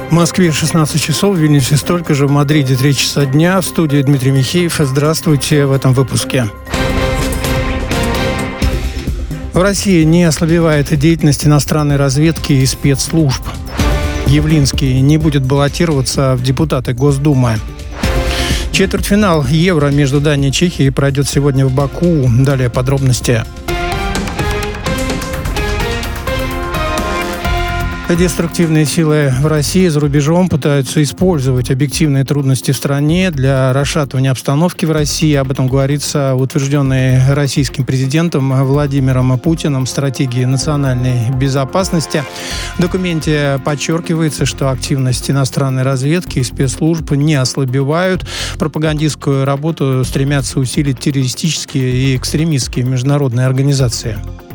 В Москве 16 часов, в Вильнюсе столько же, в Мадриде 3 часа дня. В студии Дмитрий Михеев. Здравствуйте в этом выпуске. В России не ослабевает деятельность иностранной разведки и спецслужб. Явлинский не будет баллотироваться в депутаты Госдумы. Четвертьфинал Евро между Данией и Чехией пройдет сегодня в Баку. Далее подробности. Деструктивные силы в России и за рубежом пытаются использовать объективные трудности в стране для расшатывания обстановки в России. Об этом говорится в утвержденной российским президентом Владимиром Путиным стратегии национальной безопасности. В документе подчеркивается, что активность иностранной разведки и спецслужб не ослабевают. Пропагандистскую работу стремятся усилить террористические и экстремистские международные организации.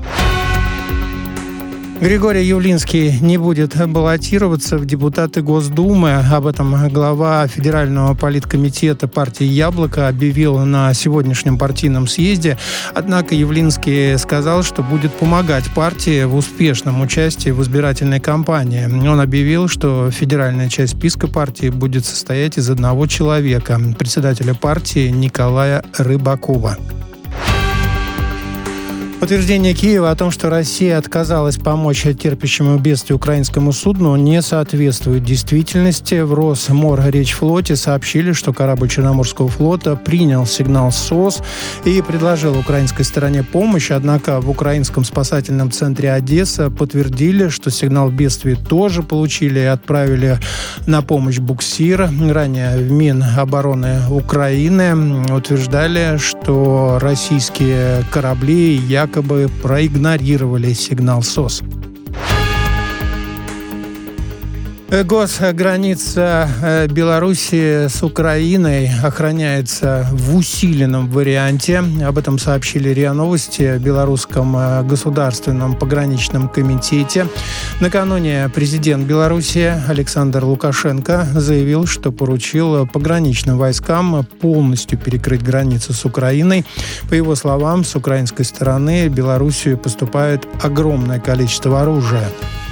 Григорий Явлинский не будет баллотироваться в депутаты Госдумы. Об этом глава Федерального политкомитета партии «Яблоко» объявил на сегодняшнем партийном съезде. Однако Явлинский сказал, что будет помогать партии в успешном участии в избирательной кампании. Он объявил, что федеральная часть списка партии будет состоять из одного человека – председателя партии Николая Рыбакова. Утверждение Киева о том, что Россия отказалась помочь терпящему бедствие украинскому судну, не соответствует действительности. В Росморречфлоте сообщили, что корабль Черноморского флота принял сигнал СОС и предложил украинской стороне помощь. Однако в украинском спасательном центре Одесса подтвердили, что сигнал бедствия тоже получили и отправили на помощь буксир. Ранее в Минобороны Украины утверждали, что российские корабли якобы проигнорировали сигнал СОС. Госграница Беларуси с Украиной охраняется в усиленном варианте. Об этом сообщили РИА Новости в Белорусском государственном пограничном комитете. Накануне президент Беларуси Александр Лукашенко заявил, что поручил пограничным войскам полностью перекрыть границу с Украиной. По его словам, с украинской стороны в Белоруссию поступает огромное количество оружия.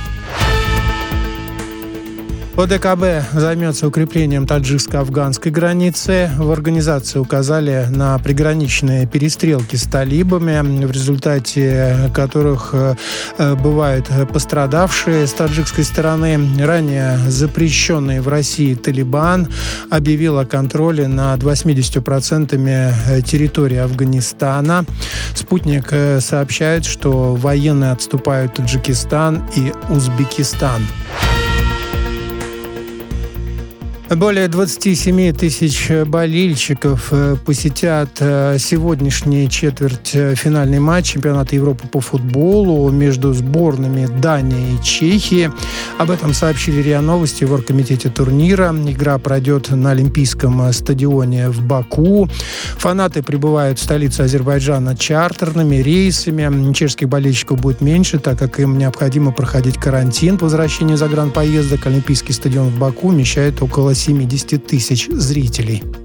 ОДКБ займется укреплением таджикско-афганской границы. В организации указали на приграничные перестрелки с талибами, в результате которых бывают пострадавшие с таджикской стороны. Ранее запрещенный в России Талибан объявил о контроле над 80% территории Афганистана. Спутник сообщает, что военные отступают в Таджикистан и Узбекистан. Более 27 тысяч болельщиков посетят сегодняшний четвертьфинальный матч чемпионата Европы по футболу между сборными Дании и Чехии. Об этом сообщили РИА Новости в оргкомитете турнира. Игра пройдет на Олимпийском стадионе в Баку. Фанаты прибывают в столицу Азербайджана чартерными рейсами. Чешских болельщиков будет меньше, так как им необходимо проходить карантин по возвращению загранпоездок. Олимпийский стадион в Баку вмещает около 70 тысяч зрителей.